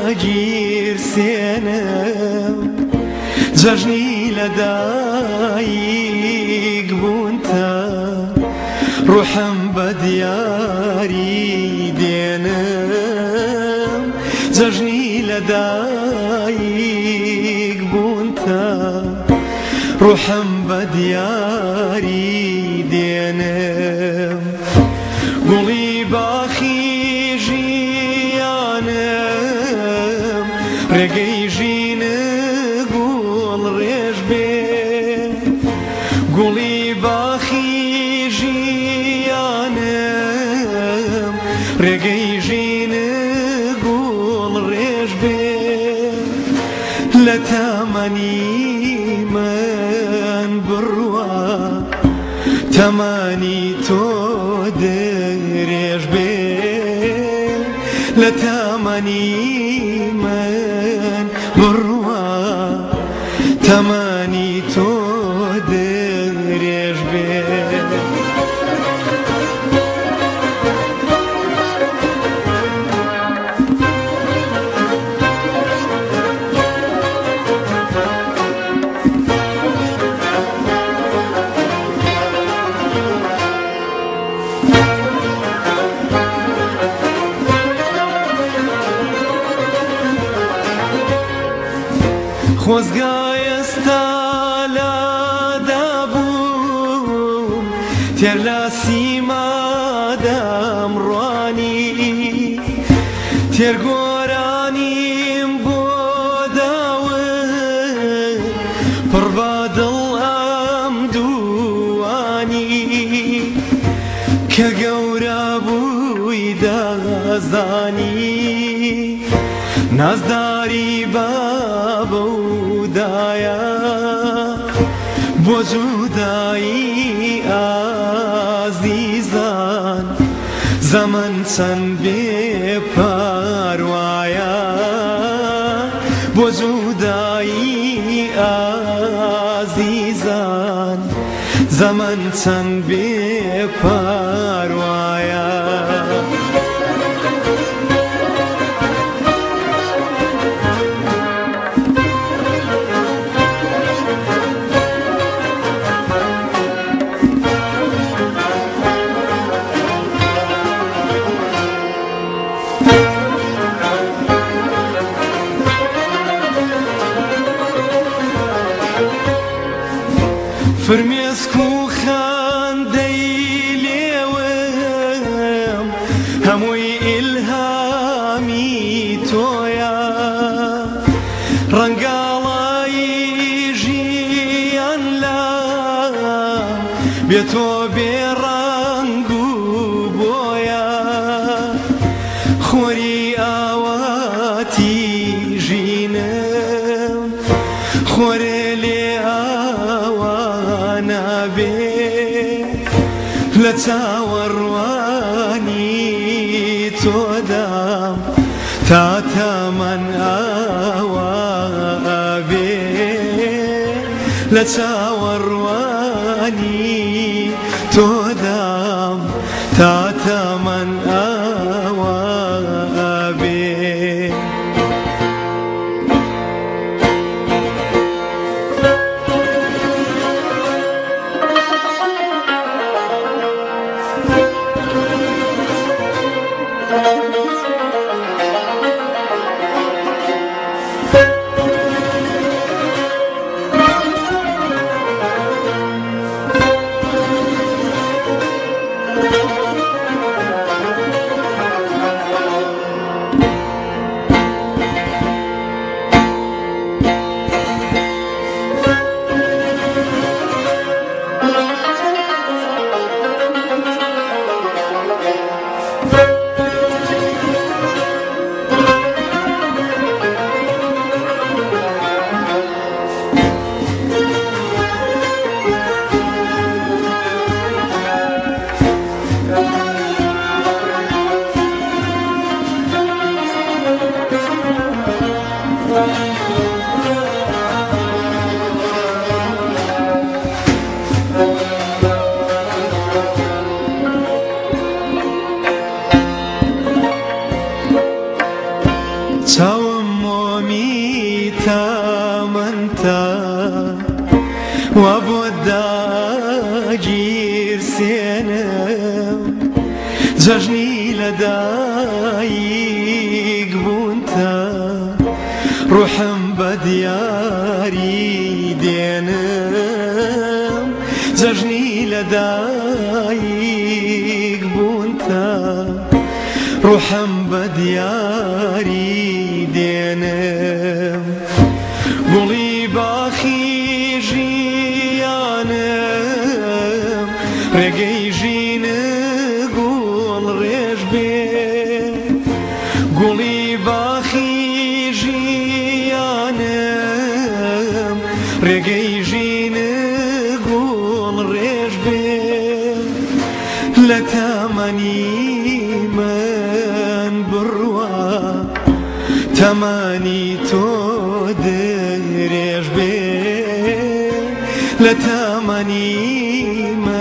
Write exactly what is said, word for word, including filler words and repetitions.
گیرسێنم جەژنی لەدایک بوونتە ڕوحم بە دیاری دێنم جەژنی لەدایک بوونتە ڕوحم بە دیاری دێنم گوڵی باخی ژیانم ڕێگەی ژینە گوڵ ڕێژ بێ گوڵی باخی ژیانم ڕێگەی ژینە گوڵ ڕێژ بێ لە تەمەنی من بڕوە تەمەنی تۆ درێژ بێ لە تەمەنی من بڕوە تەمەنی تۆ درێژ بێ خۆزگای ئێستا لادەبووم تێر لە سیمادەم ڕوانی تێرگۆرانیم بۆ داون پڕ بە دڵ ئەم دووانی کە گەورە بووی دەزانی نازداری بابە و دایە بۆ جودایی ئازیزان زەمن چەند بێپەروایە بۆ جودایی ئازیزان زەمن چەند بێپەروایە فرمێسک و خەندەی لێوم هەمووی ئیلهامی تۆیە ڕەنگاڵایی ژیان لە بێ تۆ بێڕەنگ و بۆیە خۆری ئاواتی ژینم خۆرێ لێ لە چاوەڕوانی تۆدام تا تەمەن ئاوا بێ لە چاوەڕوانی تۆدام تا تەمەن ئاوا بێ چاوم خۆمی تامەنتا وابۆ داگیر سێنم جەژنی لەدایک بوونتە ڕوحم بە دیاری دێنم جەژنی لەدایک بوونتە ڕوحم بە دیاری دێنم گوڵی باخی ژیانم ڕێگەی ژینە گوڵ ڕێژ بێ گوڵی باخی ژیانم ڕێگەی ژینە گوڵ ڕێژ بێ لە تامەنی من بڕوە تەمانی تۆ درێژ بێ لە تامەنی من